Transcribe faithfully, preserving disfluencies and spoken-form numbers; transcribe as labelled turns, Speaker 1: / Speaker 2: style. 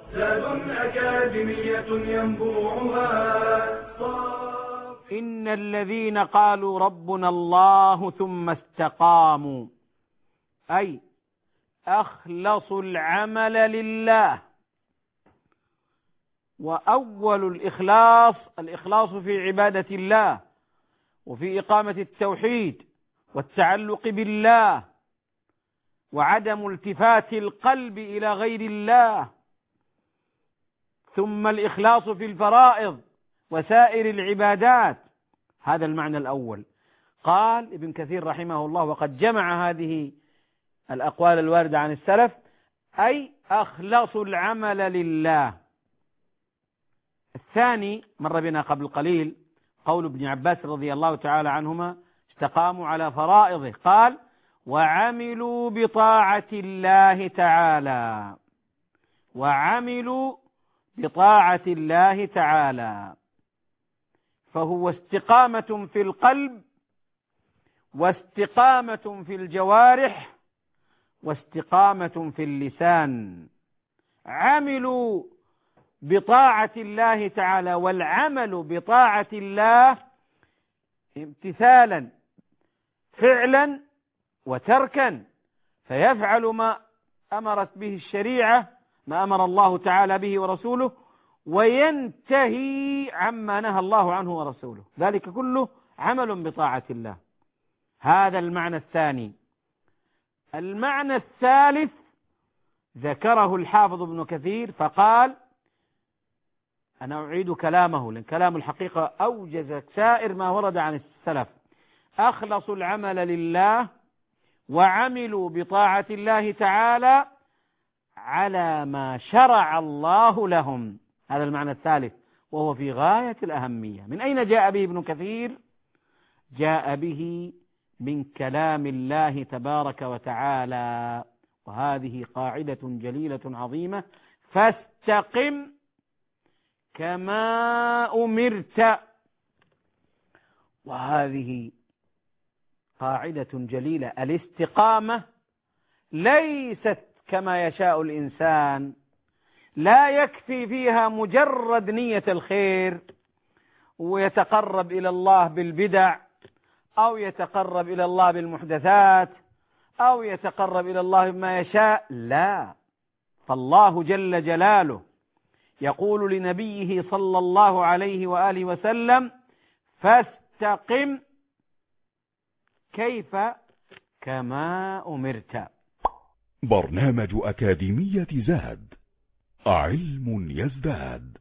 Speaker 1: زاد أكاديمية ينبوعها.
Speaker 2: إن الذين قالوا ربنا الله ثم استقاموا، أي أخلصوا العمل لله. وأول الإخلاص الإخلاص في عبادة الله وفي إقامة التوحيد والتعلق بالله وعدم التفات القلب إلى غير الله، ثم الإخلاص في الفرائض وسائر العبادات. هذا المعنى الأول. قال ابن كثير رحمه الله وقد جمع هذه الأقوال الواردة عن السلف، أي أخلصوا العمل لله. الثاني مر بنا قبل قليل قول ابن عباس رضي الله تعالى عنهما استقاموا على فرائضه، قال وعملوا بطاعة الله تعالى، وعملوا بطاعة الله تعالى، فهو استقامة في القلب واستقامة في الجوارح واستقامة في اللسان. عملوا بطاعة الله تعالى، والعمل بطاعة الله امتثالا فعلا وتركا، فيفعل ما أمرت به الشريعة، ما أمر الله تعالى به ورسوله، وينتهي عما نهى الله عنه ورسوله، ذلك كله عمل بطاعة الله. هذا المعنى الثاني. المعنى الثالث ذكره الحافظ ابن كثير فقال، أنا أعيد كلامه لأن كلام الحقيقة أوجز سائر ما ورد عن السلف، أخلصوا العمل لله وعملوا بطاعة الله تعالى على ما شرع الله لهم. هذا المعنى الثالث وهو في غاية الأهمية. من أين جاء به ابن كثير؟ جاء به من كلام الله تبارك وتعالى، وهذه قاعدة جليلة عظيمة، فاستقم كما أمرت. وهذه قاعدة جليلة. الاستقامة ليست كما يشاء الإنسان، لا يكفي فيها مجرد نية الخير ويتقرب إلى الله بالبدع، أو يتقرب إلى الله بالمحدثات، أو يتقرب إلى الله بما يشاء. لا، فالله جل جلاله يقول لنبيه صلى الله عليه وآله وسلم فاستقم كيف؟ كما أمرت.
Speaker 3: برنامج أكاديمية زاد، علم يزداد.